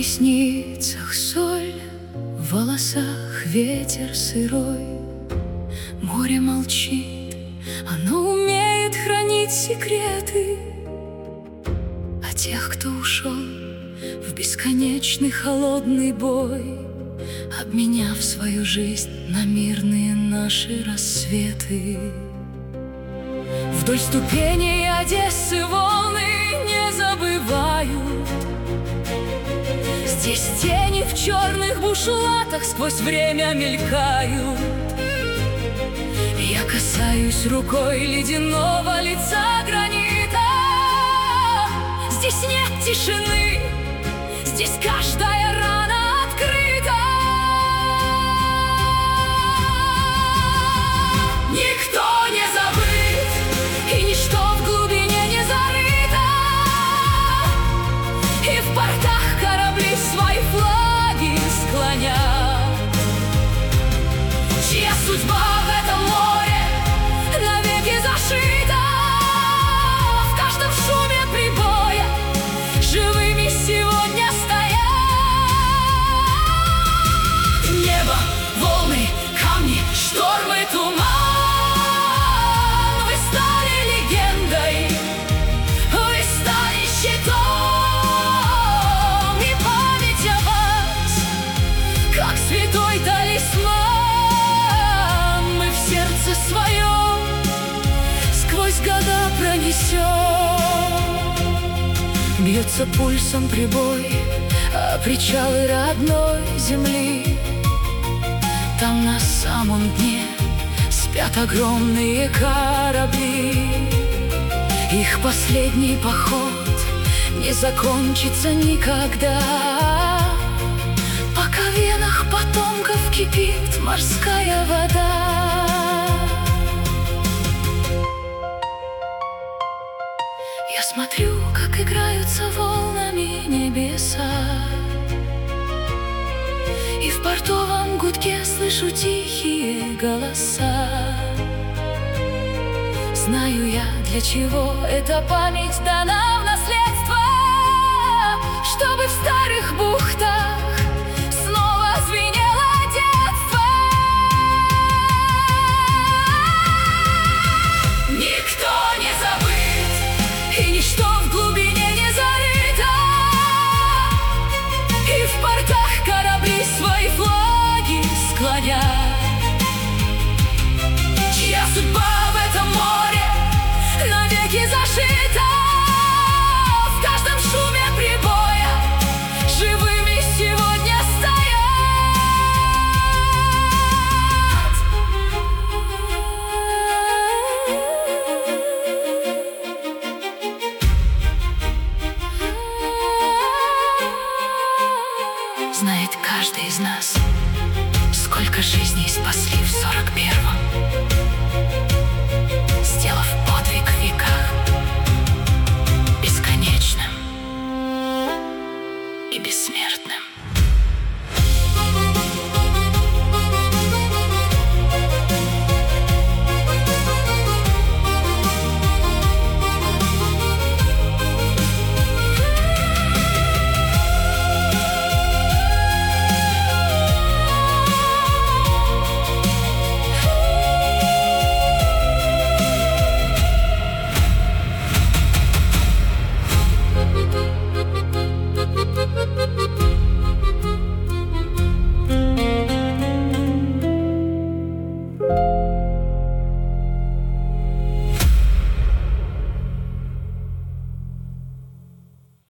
ресницах соль, в волосах ветер сырой. Море молчит, оно умеет хранить секреты о тех, кто ушел в бесконечный холодный бой, обменяв свою жизнь на мирные наши рассветы. Вдоль ступеней Одессы волны не забывают. Здесь тени в черных бушлатах сквозь время мелькают. Я касаюсь рукой ледяного лица гранита. Здесь нет тишины, здесь каждая рана открыта. Никто не забыт, и ничто в глубине не зарыто. И в портах корабли свои флаги склонят. Чья судьба в этом море навеки зашита. В каждом шуме прибоя живыми сегодня стоят. Небо, волны, камни, штормы, туман. Вы стали легендой, вы стали щитом. И память о вас, как святой талисман, мы в сердце своем сквозь года пронесем. Бьется пульсом прибой, а причалы родной земли. Там на самом дне спят огромные корабли. Их последний поход не закончится никогда, пока в венах потомков кипит морская вода. Я смотрю, как играются волнами небеса, и в портовом гудке слышу тихие голоса. Знаю я, для чего эта память дана в наследство, чтобы в старых бухтах снова звенело детство. Никто не забыт, и ничто в глубине не зарыто. И в портах корабли свои флаги склонят. Чья судьба в этом море навеки зашита. В каждом шуме прибоя живыми сегодня стоят. Знает каждый из нас, сколько жизней спасли в 41-м, сделав подвиг в веках бесконечным и бессмертным.